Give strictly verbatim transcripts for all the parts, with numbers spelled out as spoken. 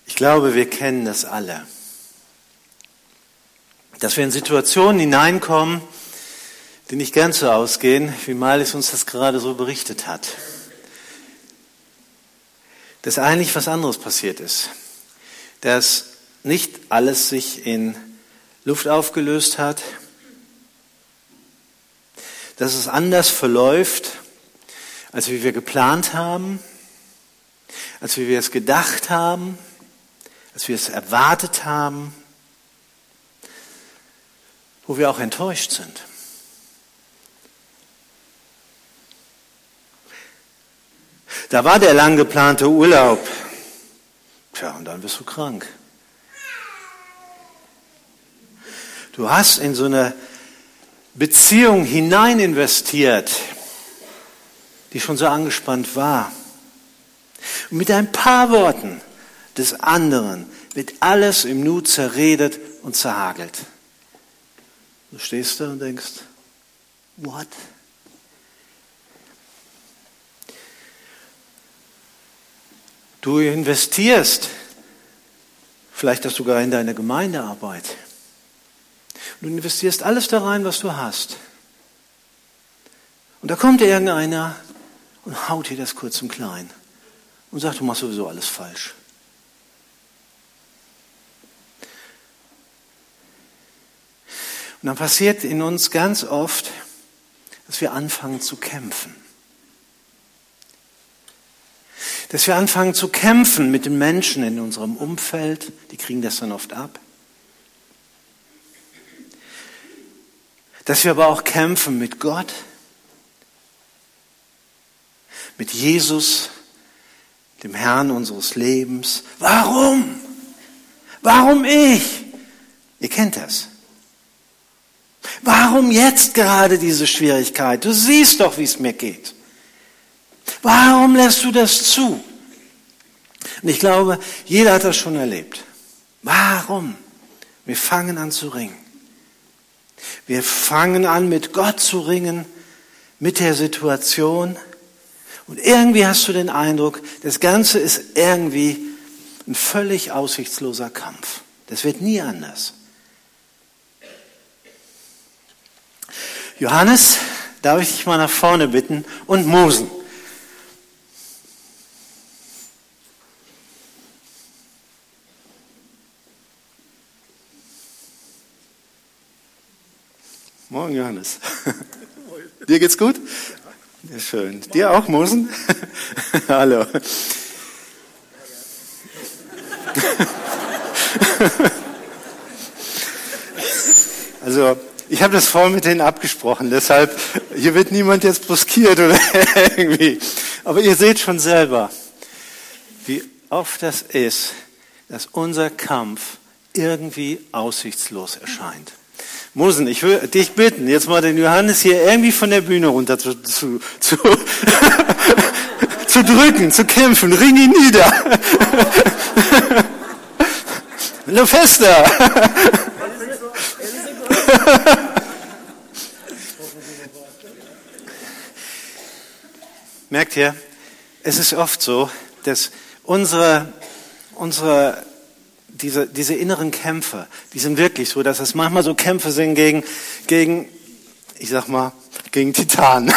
Ich glaube, wir kennen das alle. Dass wir in Situationen hineinkommen, die nicht ganz so ausgehen, wie Malis uns das gerade so berichtet hat. Dass eigentlich was anderes passiert ist. Dass nicht alles sich in Luft aufgelöst hat. Dass es anders verläuft, als wie wir geplant haben, als wie wir es gedacht haben, als wir es erwartet haben, wo wir auch enttäuscht sind. Da war der lang geplante Urlaub. Tja, und dann bist du krank. Du hast in so eine Beziehung hinein investiert, die schon so angespannt war. Und mit ein paar Worten des anderen wird alles im Nu zerredet und zerhagelt. Du stehst da und denkst, what? Du investierst, vielleicht das sogar in deine Gemeindearbeit. Du investierst alles da rein, was du hast. Und da kommt irgendeiner und haut dir das kurz und klein und sagt, du machst sowieso alles falsch. Und dann passiert in uns ganz oft, dass wir anfangen zu kämpfen. Dass wir anfangen zu kämpfen mit den Menschen in unserem Umfeld, die kriegen das dann oft ab. Dass wir aber auch kämpfen mit Gott, mit Jesus, dem Herrn unseres Lebens. Warum? Warum ich? Ihr kennt das. Warum jetzt gerade diese Schwierigkeit? Du siehst doch, wie es mir geht. Warum lässt du das zu? Und ich glaube, jeder hat das schon erlebt. Warum? Wir fangen an zu ringen. Wir fangen an, mit Gott zu ringen, mit der Situation. Und irgendwie hast du den Eindruck, das Ganze ist irgendwie ein völlig aussichtsloser Kampf. Das wird nie anders. Johannes, darf ich dich mal nach vorne bitten und Mosen. Morgen, Johannes. Dir geht's gut? Ja, schön. Dir auch, Mosen? Hallo. Also, ich habe das vorhin mit denen abgesprochen, deshalb, hier wird niemand jetzt bruskiert oder irgendwie. Aber ihr seht schon selber, wie oft das ist, dass unser Kampf irgendwie aussichtslos erscheint. Mosen, ich will dich bitten, jetzt mal den Johannes hier irgendwie von der Bühne runter zu, zu, zu, zu drücken, zu kämpfen. Ring ihn nieder. Nur fester. Merkt ihr, es ist oft so, dass unsere, unsere Diese, diese inneren Kämpfe, die sind wirklich so, dass es manchmal so Kämpfe sind gegen, gegen, ich sag mal, gegen Titanen.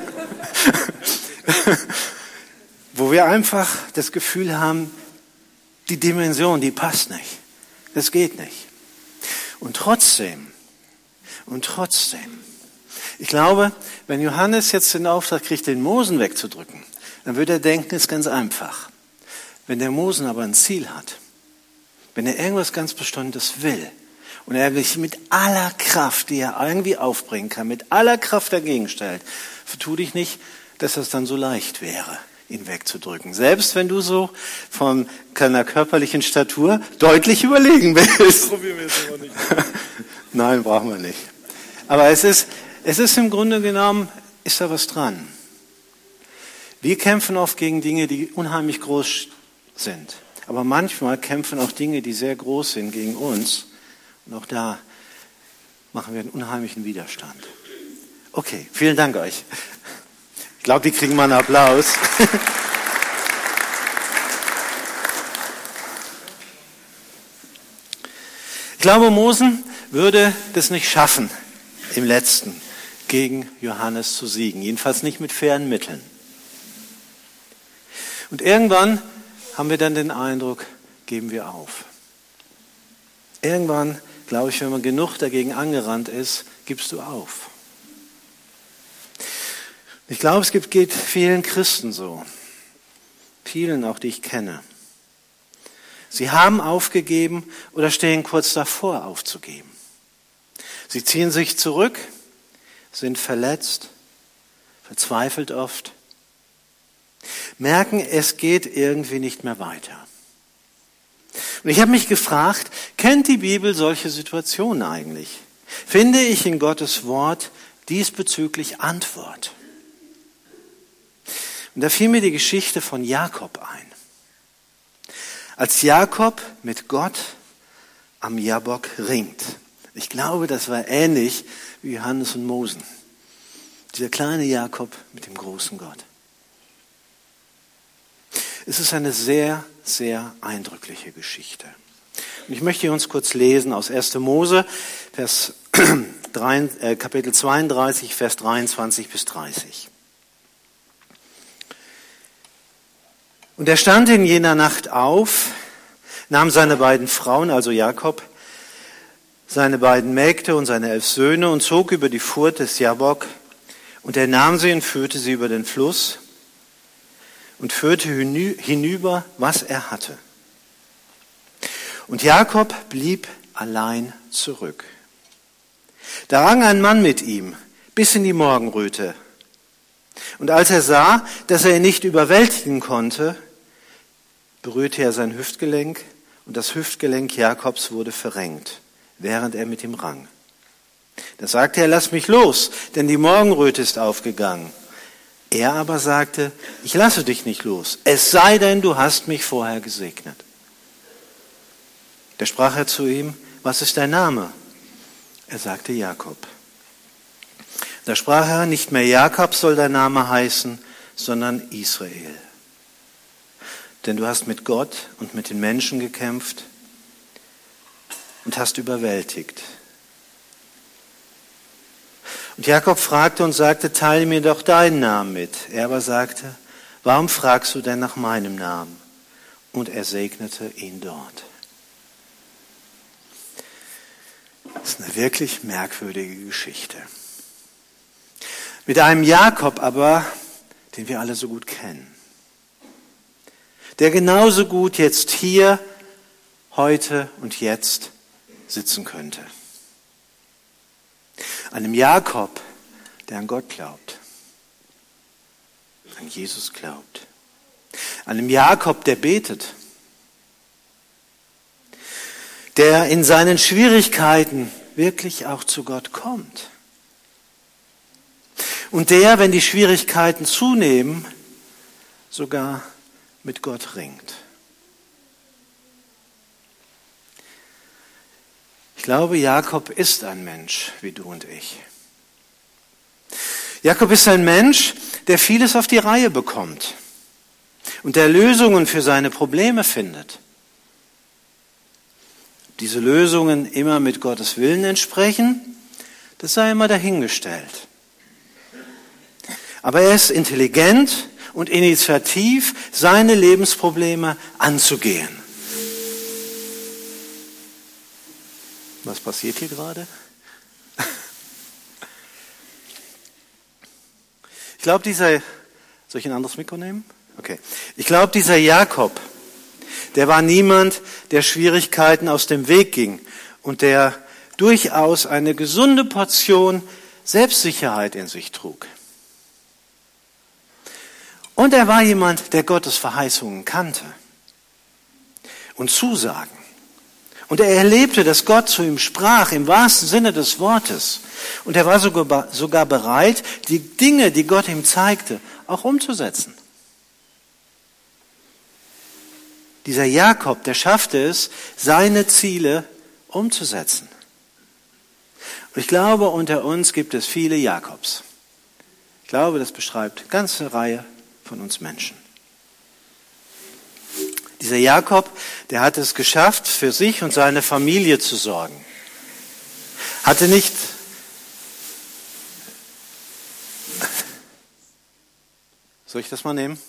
Wo wir einfach das Gefühl haben, die Dimension, die passt nicht. Das geht nicht. Und trotzdem, und trotzdem, ich glaube, wenn Johannes jetzt den Auftrag kriegt, den Mosen wegzudrücken, dann würde er denken, es ist ganz einfach. Wenn der Mosen aber ein Ziel hat, wenn er irgendwas ganz Bestimmtes will und er sich mit aller Kraft, die er irgendwie aufbringen kann, mit aller Kraft dagegen stellt, vertu dich nicht, dass das dann so leicht wäre, ihn wegzudrücken. Selbst wenn du so von einer körperlichen Statur deutlich überlegen bist. Probieren wir es aber nicht. Nein, brauchen wir nicht. Aber es ist, es ist im Grunde genommen, ist da was dran. Wir kämpfen oft gegen Dinge, die unheimlich groß sind. Aber manchmal kämpfen auch Dinge, die sehr groß sind, gegen uns. Und auch da machen wir einen unheimlichen Widerstand. Okay, vielen Dank euch. Ich glaube, die kriegen mal einen Applaus. Ich glaube, Mose würde das nicht schaffen, im Letzten gegen Johannes zu siegen. Jedenfalls nicht mit fairen Mitteln. Und irgendwann haben wir dann den Eindruck, geben wir auf. Irgendwann, glaube ich, wenn man genug dagegen angerannt ist, gibst du auf. Ich glaube, es gibt, geht vielen Christen so. Vielen auch, die ich kenne. Sie haben aufgegeben oder stehen kurz davor, aufzugeben. Sie ziehen sich zurück, sind verletzt, verzweifelt oft, merken, es geht irgendwie nicht mehr weiter. Und ich habe mich gefragt, kennt die Bibel solche Situationen eigentlich? Finde ich in Gottes Wort diesbezüglich Antwort? Und da fiel mir die Geschichte von Jakob ein. Als Jakob mit Gott am Jabbok ringt. Ich glaube, das war ähnlich wie Johannes und Mose. Dieser kleine Jakob mit dem großen Gott. Es ist eine sehr, sehr eindrückliche Geschichte. Und ich möchte uns kurz lesen aus erster Mose, Vers drei, äh, Kapitel zweiunddreißig, Vers dreiundzwanzig bis dreißig. Und er stand in jener Nacht auf, nahm seine beiden Frauen, also Jakob, seine beiden Mägde und seine elf Söhne und zog über die Furt des Jabbok. Und er nahm sie und führte sie über den Fluss und führte hinüber, was er hatte. Und Jakob blieb allein zurück. Da rang ein Mann mit ihm bis in die Morgenröte. Und als er sah, dass er ihn nicht überwältigen konnte, berührte er sein Hüftgelenk und das Hüftgelenk Jakobs wurde verrenkt, während er mit ihm rang. Da sagte er, lass mich los, denn die Morgenröte ist aufgegangen. Er aber sagte, ich lasse dich nicht los, es sei denn, du hast mich vorher gesegnet. Da sprach er zu ihm, was ist dein Name? Er sagte Jakob. Da sprach er, nicht mehr Jakob soll dein Name heißen, sondern Israel. Denn du hast mit Gott und mit den Menschen gekämpft und hast überwältigt. Und Jakob fragte und sagte, teile mir doch deinen Namen mit. Er aber sagte, warum fragst du denn nach meinem Namen? Und er segnete ihn dort. Das ist eine wirklich merkwürdige Geschichte. Mit einem Jakob aber, den wir alle so gut kennen. Der genauso gut jetzt hier, heute und jetzt sitzen könnte. Einem Jakob, der an Gott glaubt, an Jesus glaubt. Einem Jakob, der betet, der in seinen Schwierigkeiten wirklich auch zu Gott kommt. Und der, wenn die Schwierigkeiten zunehmen, sogar mit Gott ringt. Ich glaube, Jakob ist ein Mensch wie du und ich. Jakob ist ein Mensch, der vieles auf die Reihe bekommt und der Lösungen für seine Probleme findet. Diese Lösungen immer mit Gottes Willen entsprechen, das sei immer dahingestellt. Aber er ist intelligent und initiativ, seine Lebensprobleme anzugehen. Was passiert hier gerade? Ich glaube, dieser, soll ich ein anderes Mikro nehmen? Okay. Ich glaube, dieser Jakob, der war niemand, der Schwierigkeiten aus dem Weg ging und der durchaus eine gesunde Portion Selbstsicherheit in sich trug. Und er war jemand, der Gottes Verheißungen kannte und Zusagen. Und er erlebte, dass Gott zu ihm sprach, im wahrsten Sinne des Wortes. Und er war sogar, sogar bereit, die Dinge, die Gott ihm zeigte, auch umzusetzen. Dieser Jakob, der schaffte es, seine Ziele umzusetzen. Und ich glaube, unter uns gibt es viele Jakobs. Ich glaube, das beschreibt eine ganze Reihe von uns Menschen. Dieser Jakob, der hat es geschafft, für sich und seine Familie zu sorgen. Hatte nicht Soll ich das mal nehmen?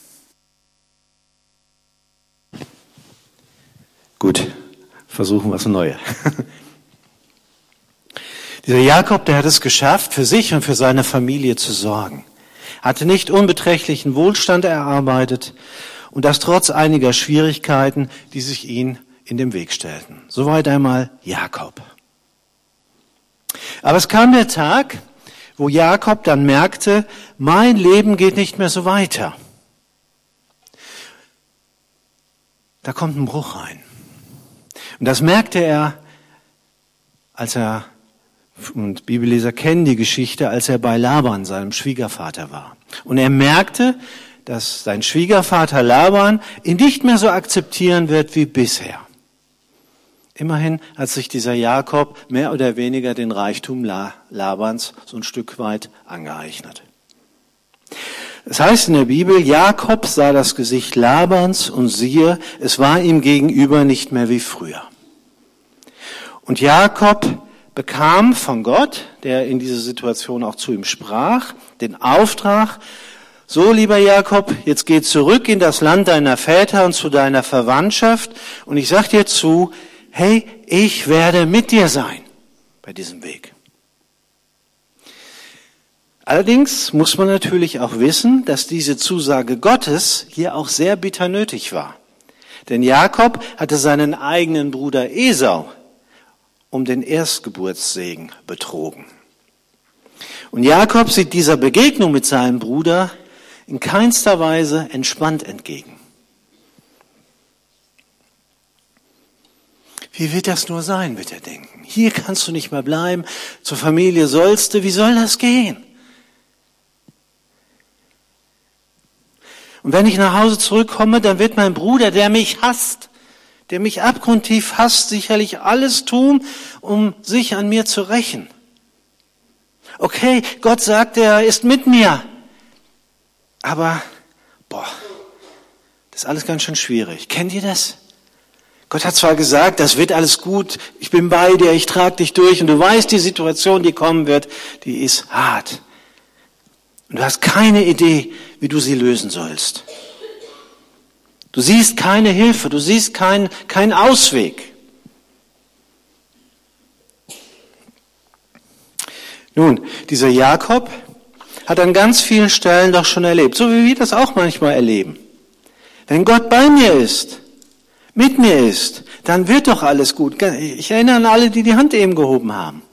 Gut, versuchen wir es neu. Dieser Jakob, der hat es geschafft, für sich und für seine Familie zu sorgen. Hatte nicht unbeträchtlichen Wohlstand erarbeitet und das trotz einiger Schwierigkeiten, die sich ihm in den Weg stellten. Soweit einmal Jakob. Aber es kam der Tag, wo Jakob dann merkte, mein Leben geht nicht mehr so weiter. Da kommt ein Bruch rein. Und das merkte er, als er, und Bibelleser kennen die Geschichte, als er bei Laban, seinem Schwiegervater, war. Und er merkte, dass sein Schwiegervater Laban ihn nicht mehr so akzeptieren wird wie bisher. Immerhin hat sich dieser Jakob mehr oder weniger den Reichtum Labans so ein Stück weit angeeignet. Es heißt in der Bibel, Jakob sah das Gesicht Labans und siehe, es war ihm gegenüber nicht mehr wie früher. Und Jakob bekam von Gott, der in dieser Situation auch zu ihm sprach, den Auftrag, so lieber Jakob, jetzt geh zurück in das Land deiner Väter und zu deiner Verwandtschaft und ich sag dir zu, hey, ich werde mit dir sein bei diesem Weg. Allerdings muss man natürlich auch wissen, dass diese Zusage Gottes hier auch sehr bitter nötig war. Denn Jakob hatte seinen eigenen Bruder Esau um den Erstgeburtssegen betrogen. Und Jakob sieht dieser Begegnung mit seinem Bruder in keinster Weise entspannt entgegen. Wie wird das nur sein, wird er denken. Hier kannst du nicht mehr bleiben, zur Familie sollst du, wie soll das gehen? Und wenn ich nach Hause zurückkomme, dann wird mein Bruder, der mich hasst, der mich abgrundtief hasst, sicherlich alles tun, um sich an mir zu rächen. Okay, Gott sagt, er ist mit mir. Aber, boah, das ist alles ganz schön schwierig. Kennt ihr das? Gott hat zwar gesagt, das wird alles gut, ich bin bei dir, ich trage dich durch und du weißt, die Situation, die kommen wird, die ist hart. Und du hast keine Idee, wie du sie lösen sollst. Du siehst keine Hilfe, du siehst keinen keinen Ausweg. Nun, dieser Jakob hat an ganz vielen Stellen doch schon erlebt, so wie wir das auch manchmal erleben. Wenn Gott bei mir ist, mit mir ist, dann wird doch alles gut. Ich erinnere an alle, die die Hand eben gehoben haben.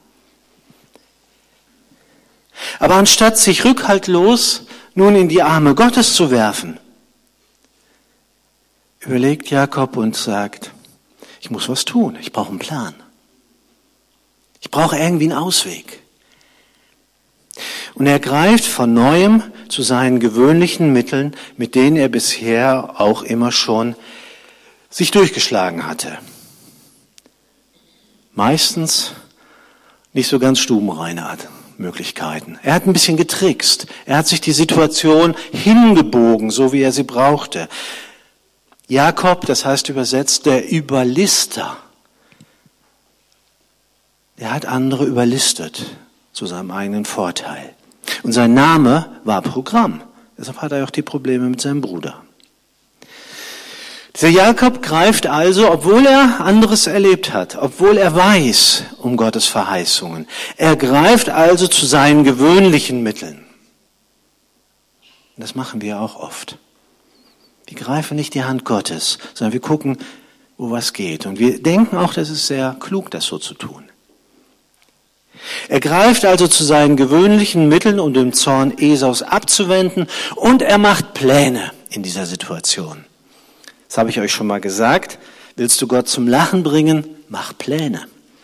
Aber anstatt sich rückhaltlos nun in die Arme Gottes zu werfen, überlegt Jakob und sagt, ich muss was tun, ich brauche einen Plan. Ich brauche irgendwie einen Ausweg. Und er greift von Neuem zu seinen gewöhnlichen Mitteln, mit denen er bisher auch immer schon sich durchgeschlagen hatte. Meistens nicht so ganz stubenreine Möglichkeiten. Er hat ein bisschen getrickst. Er hat sich die Situation hingebogen, so wie er sie brauchte. Jakob, das heißt übersetzt, der Überlister. Er hat andere überlistet zu seinem eigenen Vorteil. Und sein Name war Programm. Deshalb hat er auch die Probleme mit seinem Bruder. Dieser Jakob greift also, obwohl er anderes erlebt hat, obwohl er weiß um Gottes Verheißungen, er greift also zu seinen gewöhnlichen Mitteln. Und das machen wir auch oft. Wir greifen nicht die Hand Gottes, sondern wir gucken, wo was geht. Und wir denken auch, das ist sehr klug, das so zu tun. Er greift also zu seinen gewöhnlichen Mitteln, um den Zorn Esaus abzuwenden, und er macht Pläne in dieser Situation. Das habe ich euch schon mal gesagt. Willst du Gott zum Lachen bringen? Mach Pläne.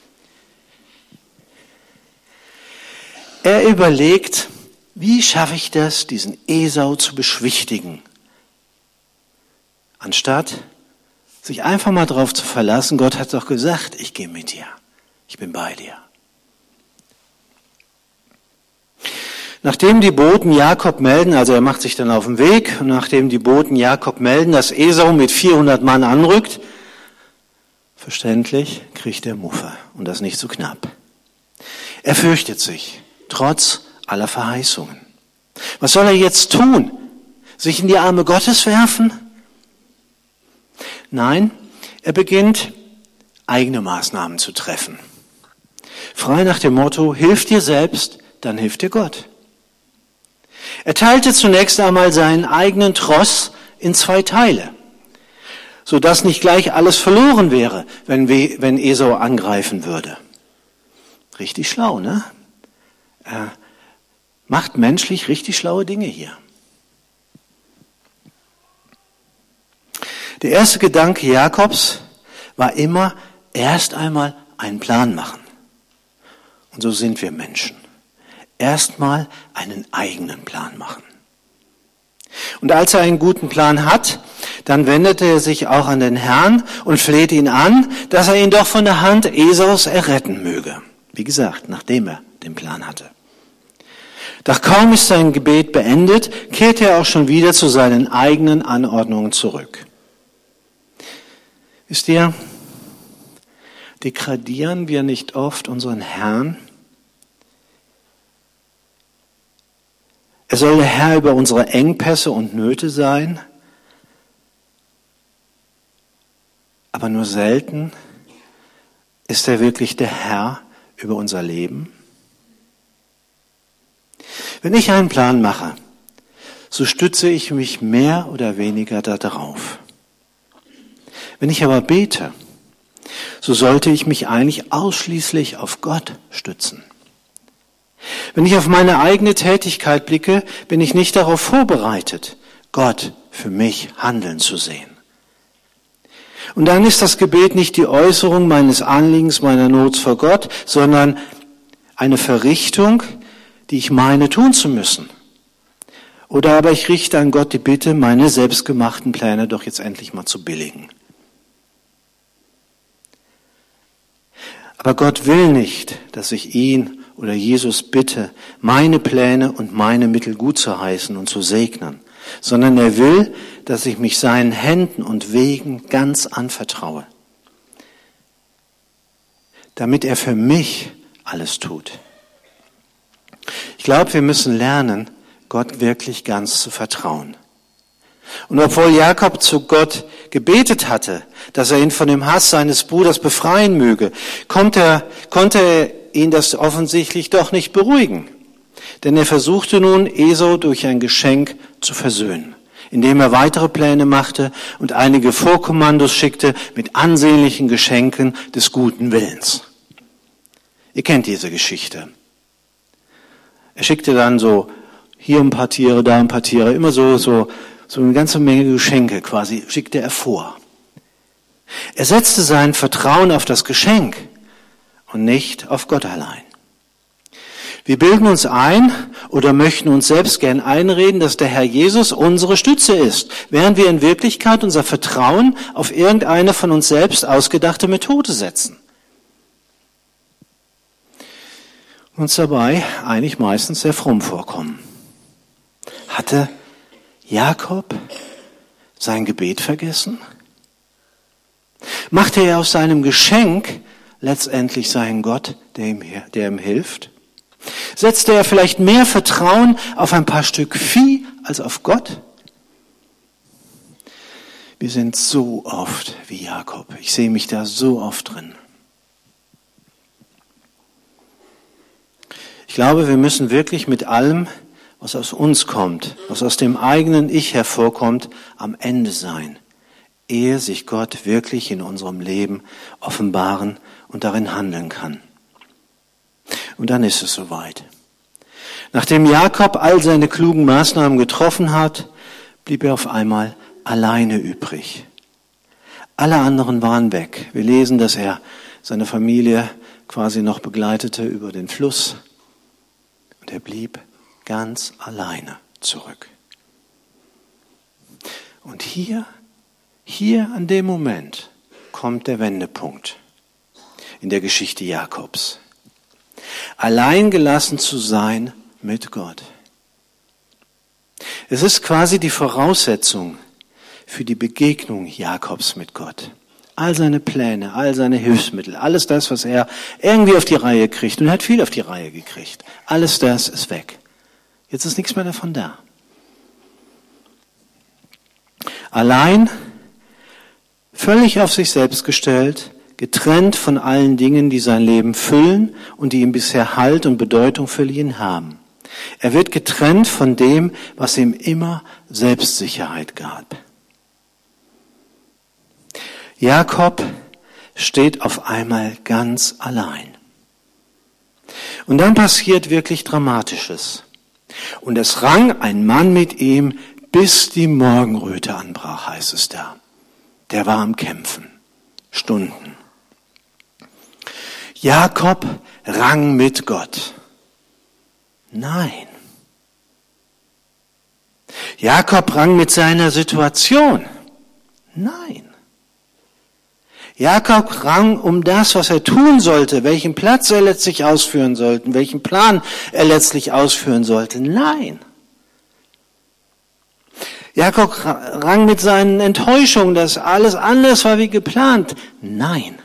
Er überlegt, wie schaffe ich das, diesen Esau zu beschwichtigen? Anstatt sich einfach mal darauf zu verlassen, Gott hat doch gesagt, ich gehe mit dir, ich bin bei dir. Nachdem die Boten Jakob melden, also er macht sich dann auf den Weg, und nachdem die Boten Jakob melden, dass Esau mit vierhundert Mann anrückt, verständlich, kriegt er Muffe und das nicht so knapp. Er fürchtet sich, trotz aller Verheißungen. Was soll er jetzt tun? Sich in die Arme Gottes werfen? Nein, er beginnt, eigene Maßnahmen zu treffen. Frei nach dem Motto, hilf dir selbst, dann hilft dir Gott. Er teilte zunächst einmal seinen eigenen Tross in zwei Teile, sodass nicht gleich alles verloren wäre, wenn, we, wenn Esau angreifen würde. Richtig schlau, ne? Er macht menschlich richtig schlaue Dinge hier. Der erste Gedanke Jakobs war immer, erst einmal einen Plan machen. Und so sind wir Menschen. Erstmal einen eigenen Plan machen. Und als er einen guten Plan hat, dann wendete er sich auch an den Herrn und flehte ihn an, dass er ihn doch von der Hand Esaus erretten möge. Wie gesagt, nachdem er den Plan hatte. Doch kaum ist sein Gebet beendet, kehrte er auch schon wieder zu seinen eigenen Anordnungen zurück. Wisst ihr, degradieren wir nicht oft unseren Herrn? Er soll der Herr über unsere Engpässe und Nöte sein, aber nur selten ist er wirklich der Herr über unser Leben. Wenn ich einen Plan mache, so stütze ich mich mehr oder weniger darauf. Wenn ich aber bete, so sollte ich mich eigentlich ausschließlich auf Gott stützen. Wenn ich auf meine eigene Tätigkeit blicke, bin ich nicht darauf vorbereitet, Gott für mich handeln zu sehen. Und dann ist das Gebet nicht die Äußerung meines Anliegens, meiner Not vor Gott, sondern eine Verrichtung, die ich meine tun zu müssen. Oder aber ich richte an Gott die Bitte, meine selbstgemachten Pläne doch jetzt endlich mal zu billigen. Aber Gott will nicht, dass ich ihn oder Jesus bitte, meine Pläne und meine Mittel gut zu heißen und zu segnen, sondern er will, dass ich mich seinen Händen und Wegen ganz anvertraue, damit er für mich alles tut. Ich glaube, wir müssen lernen, Gott wirklich ganz zu vertrauen. Und obwohl Jakob zu Gott gebetet hatte, dass er ihn von dem Hass seines Bruders befreien möge, konnte er, konnte er ihn das offensichtlich doch nicht beruhigen. Denn er versuchte nun, Esau durch ein Geschenk zu versöhnen, indem er weitere Pläne machte und einige Vorkommandos schickte mit ansehnlichen Geschenken des guten Willens. Ihr kennt diese Geschichte. Er schickte dann so hier ein paar Tiere, da ein paar Tiere, immer so, so, so eine ganze Menge Geschenke quasi schickte er vor. Er setzte sein Vertrauen auf das Geschenk und nicht auf Gott allein. Wir bilden uns ein oder möchten uns selbst gern einreden, dass der Herr Jesus unsere Stütze ist, während wir in Wirklichkeit unser Vertrauen auf irgendeine von uns selbst ausgedachte Methode setzen. Uns dabei eigentlich meistens sehr fromm vorkommen. Hatte Jakob sein Gebet vergessen? Machte er aus seinem Geschenk letztendlich seinen Gott, der ihm, der ihm hilft? Setzte er vielleicht mehr Vertrauen auf ein paar Stück Vieh als auf Gott? Wir sind so oft wie Jakob. Ich sehe mich da so oft drin. Ich glaube, wir müssen wirklich mit allem, was aus uns kommt, was aus dem eigenen Ich hervorkommt, am Ende sein, ehe sich Gott wirklich in unserem Leben offenbaren und darin handeln kann. Und dann ist es soweit. Nachdem Jakob all seine klugen Maßnahmen getroffen hat, blieb er auf einmal alleine übrig. Alle anderen waren weg. Wir lesen, dass er seine Familie quasi noch begleitete über den Fluss. Und er blieb ganz alleine zurück. Und hier, hier an dem Moment kommt der Wendepunkt in der Geschichte Jakobs. Allein gelassen zu sein mit Gott. Es ist quasi die Voraussetzung für die Begegnung Jakobs mit Gott. All seine Pläne, all seine Hilfsmittel, alles das, was er irgendwie auf die Reihe kriegt, und er hat viel auf die Reihe gekriegt, alles das ist weg. Jetzt ist nichts mehr davon da. Allein, völlig auf sich selbst gestellt, getrennt von allen Dingen, die sein Leben füllen und die ihm bisher Halt und Bedeutung verliehen haben. Er wird getrennt von dem, was ihm immer Selbstsicherheit gab. Jakob steht auf einmal ganz allein. Und dann passiert wirklich Dramatisches. Und es rang ein Mann mit ihm, bis die Morgenröte anbrach, heißt es da. Der war am Kämpfen. Stunden. Jakob rang mit Gott. Nein. Jakob rang mit seiner Situation. Nein. Jakob rang um das, was er tun sollte, welchen Platz er letztlich ausführen sollte, welchen Plan er letztlich ausführen sollte. Nein. Jakob rang mit seinen Enttäuschungen, dass alles anders war wie geplant. Nein.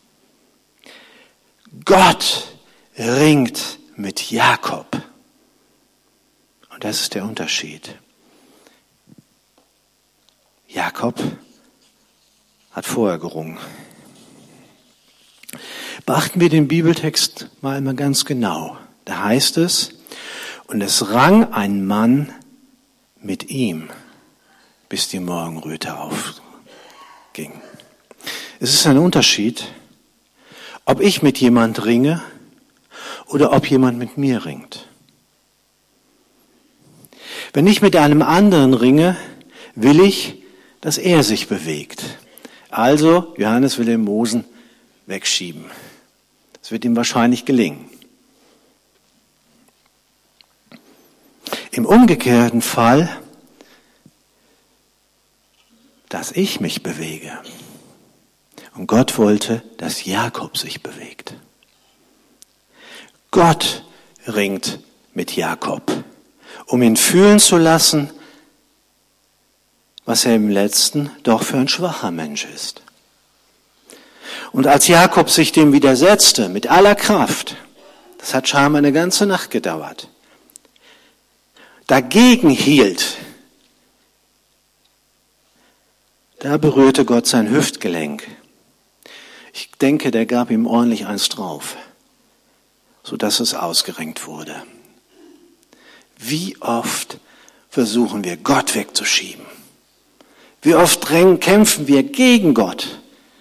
Gott ringt mit Jakob. Und das ist der Unterschied. Jakob hat vorher gerungen. Beachten wir den Bibeltext mal immer ganz genau. Da heißt es, und es rang ein Mann mit ihm, bis die Morgenröte aufging. Es ist ein Unterschied, ob ich mit jemand ringe oder ob jemand mit mir ringt. Wenn ich mit einem anderen ringe, will ich, dass er sich bewegt. Also, Johannes will den Mosen wegschieben. Das wird ihm wahrscheinlich gelingen. Im umgekehrten Fall, dass ich mich bewege. Und Gott wollte, dass Jakob sich bewegt. Gott ringt mit Jakob, um ihn fühlen zu lassen, was er im Letzten doch für ein schwacher Mensch ist. Und als Jakob sich dem widersetzte, mit aller Kraft, das hat scheinbar eine ganze Nacht gedauert, dagegen hielt, da berührte Gott sein Hüftgelenk. Ich denke, der gab ihm ordentlich eins drauf, sodass es ausgerenkt wurde. Wie oft versuchen wir, Gott wegzuschieben? Wie oft drängen, kämpfen wir gegen Gott?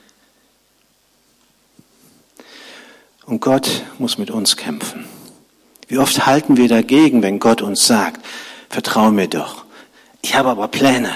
Und Gott muss mit uns kämpfen. Wie oft halten wir dagegen, wenn Gott uns sagt, vertrau mir doch, ich habe aber Pläne.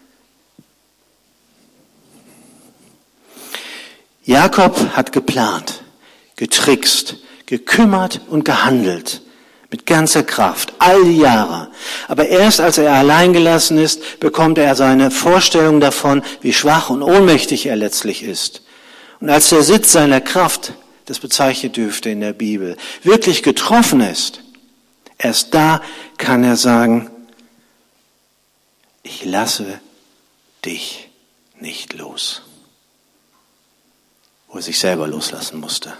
Jakob hat geplant, getrickst, gekümmert und gehandelt. Mit ganzer Kraft, all die Jahre. Aber erst als er allein gelassen ist, bekommt er seine Vorstellung davon, wie schwach und ohnmächtig er letztlich ist. Und als der Sitz seiner Kraft, das bezeichnet dürfte in der Bibel, wirklich getroffen ist, erst da kann er sagen, ich lasse dich nicht los. Wo er sich selber loslassen musste.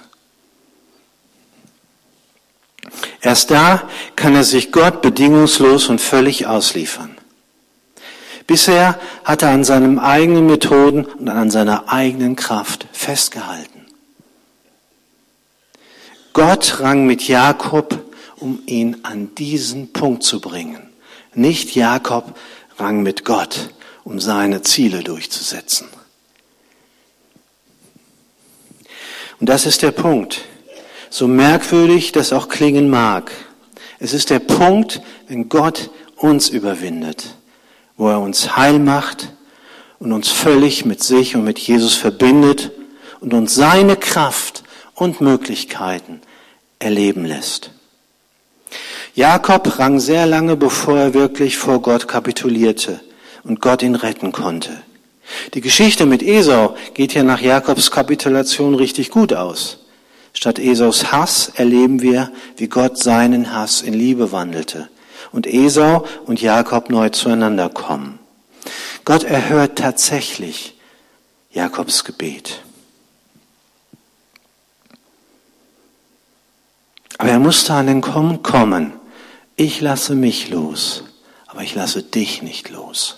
Erst da kann er sich Gott bedingungslos und völlig ausliefern. Bisher hat er an seinen eigenen Methoden und an seiner eigenen Kraft festgehalten. Gott rang mit Jakob, um ihn an diesen Punkt zu bringen. Nicht Jakob rang mit Gott, um seine Ziele durchzusetzen. Und das ist der Punkt. So merkwürdig das auch klingen mag. Es ist der Punkt, wenn Gott uns überwindet, wo er uns heil macht und uns völlig mit sich und mit Jesus verbindet und uns seine Kraft und Möglichkeiten erleben lässt. Jakob rang sehr lange, bevor er wirklich vor Gott kapitulierte und Gott ihn retten konnte. Die Geschichte mit Esau geht ja nach Jakobs Kapitulation richtig gut aus. Statt Esaus Hass erleben wir, wie Gott seinen Hass in Liebe wandelte und Esau und Jakob neu zueinander kommen. Gott erhört tatsächlich Jakobs Gebet. Aber er musste an den Punkt kommen, ich lasse mich los, aber ich lasse dich nicht los.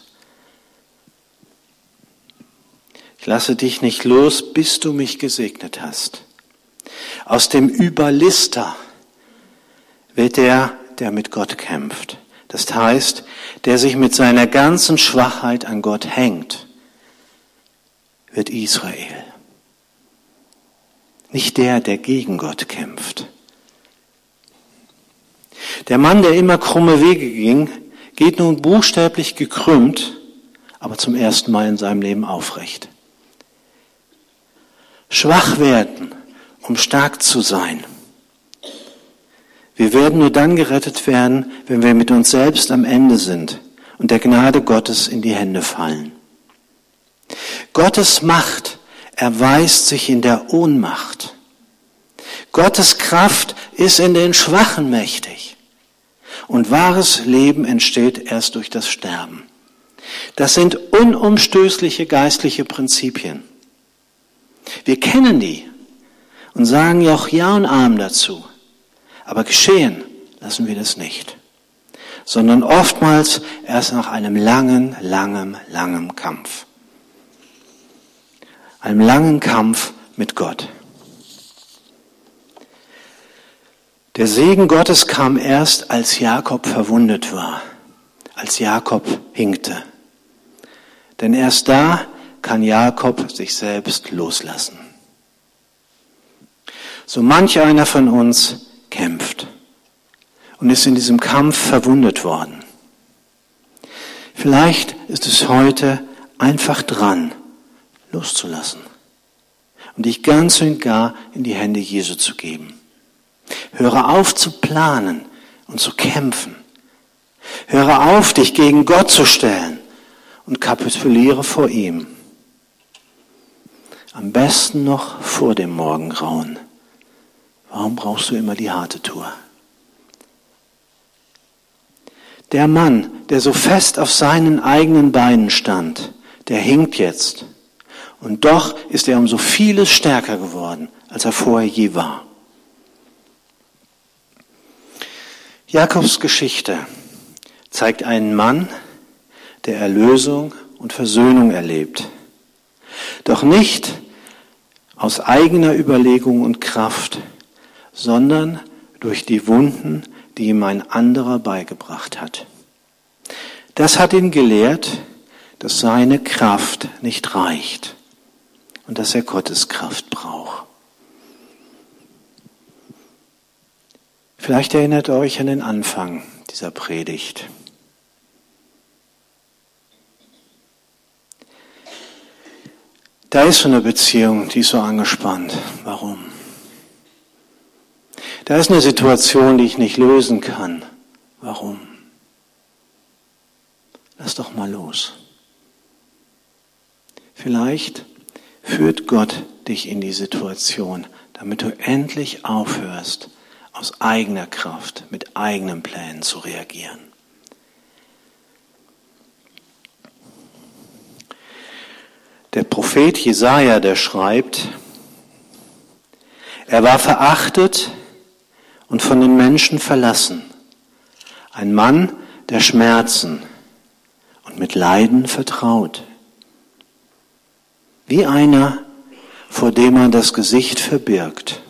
Ich lasse dich nicht los, bis du mich gesegnet hast. Aus dem Überlister wird der, der mit Gott kämpft. Das heißt, der sich mit seiner ganzen Schwachheit an Gott hängt, wird Israel. Nicht der, der gegen Gott kämpft. Der Mann, der immer krumme Wege ging, geht nun buchstäblich gekrümmt, aber zum ersten Mal in seinem Leben aufrecht. Schwach werden, um stark zu sein. Wir werden nur dann gerettet werden, wenn wir mit uns selbst am Ende sind und der Gnade Gottes in die Hände fallen. Gottes Macht erweist sich in der Ohnmacht. Gottes Kraft ist in den Schwachen mächtig. Und wahres Leben entsteht erst durch das Sterben. Das sind unumstößliche geistliche Prinzipien. Wir kennen die und sagen ja auch Ja und Amen dazu. Aber geschehen lassen wir das nicht. Sondern oftmals erst nach einem langen, langen, langen Kampf. Einem langen Kampf mit Gott. Der Segen Gottes kam erst, als Jakob verwundet war, als Jakob hinkte. Denn erst da kann Jakob sich selbst loslassen. So manch einer von uns kämpft und ist in diesem Kampf verwundet worden. Vielleicht ist es heute einfach dran, loszulassen und dich ganz und gar in die Hände Jesu zu geben. Höre auf zu planen und zu kämpfen. Höre auf, dich gegen Gott zu stellen und kapituliere vor ihm. Am besten noch vor dem Morgengrauen. Warum brauchst du immer die harte Tour? Der Mann, der so fest auf seinen eigenen Beinen stand, der hinkt jetzt. Und doch ist er um so vieles stärker geworden, als er vorher je war. Jakobs Geschichte zeigt einen Mann, der Erlösung und Versöhnung erlebt. Doch nicht aus eigener Überlegung und Kraft, sondern durch die Wunden, die ihm ein anderer beigebracht hat. Das hat ihn gelehrt, dass seine Kraft nicht reicht und dass er Gottes Kraft braucht. Vielleicht erinnert ihr euch an den Anfang dieser Predigt. Da ist so eine Beziehung, die ist so angespannt. Warum? Da ist eine Situation, die ich nicht lösen kann. Warum? Lass doch mal los. Vielleicht führt Gott dich in die Situation, damit du endlich aufhörst, aus eigener Kraft, mit eigenen Plänen zu reagieren. Der Prophet Jesaja, der schreibt, er war verachtet und von den Menschen verlassen, ein Mann der Schmerzen und mit Leiden vertraut, wie einer, vor dem man das Gesicht verbirgt.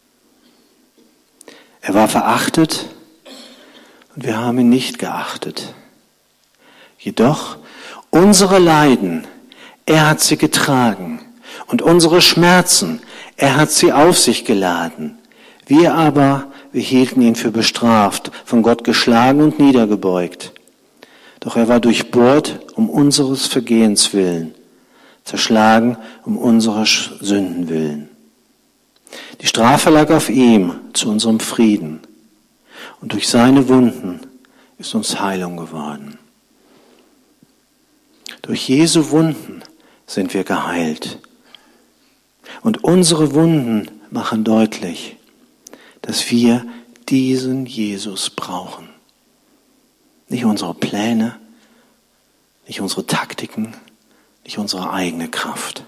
Er war verachtet und wir haben ihn nicht geachtet. Jedoch unsere Leiden, er hat sie getragen und unsere Schmerzen, er hat sie auf sich geladen. Wir aber, wir hielten ihn für bestraft, von Gott geschlagen und niedergebeugt. Doch er war durchbohrt um unseres Vergehens willen, zerschlagen um unserer Sünden willen. Die Strafe lag auf ihm zu unserem Frieden. Und durch seine Wunden ist uns Heilung geworden. Durch Jesu Wunden sind wir geheilt. Und unsere Wunden machen deutlich, dass wir diesen Jesus brauchen. Nicht unsere Pläne, nicht unsere Taktiken, nicht unsere eigene Kraft.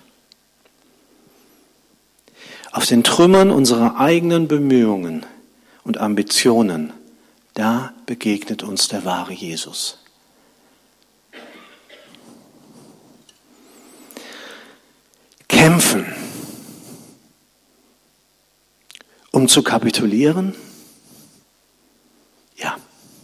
Auf den Trümmern unserer eigenen Bemühungen und Ambitionen, da begegnet uns der wahre Jesus. Kämpfen, um zu kapitulieren? Ja.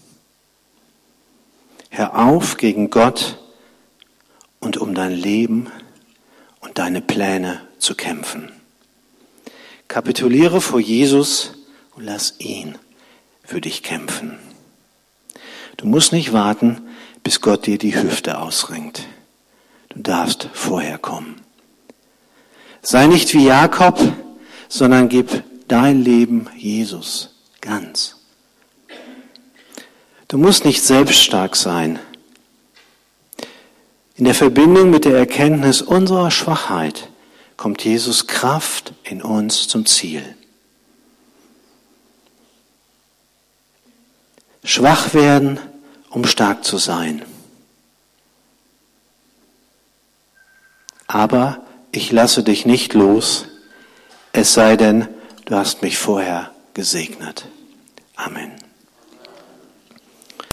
Hör auf gegen Gott und um dein Leben und deine Pläne zu kämpfen. Kapituliere vor Jesus und lass ihn für dich kämpfen. Du musst nicht warten, bis Gott dir die Hüfte ausrenkt. Du darfst vorher kommen. Sei nicht wie Jakob, sondern gib dein Leben Jesus ganz. Du musst nicht selbststark sein. In der Verbindung mit der Erkenntnis unserer Schwachheit kommt Jesus Kraft in uns zum Ziel. Schwach werden, um stark zu sein. Aber ich lasse dich nicht los, es sei denn, du hast mich vorher gesegnet. Amen.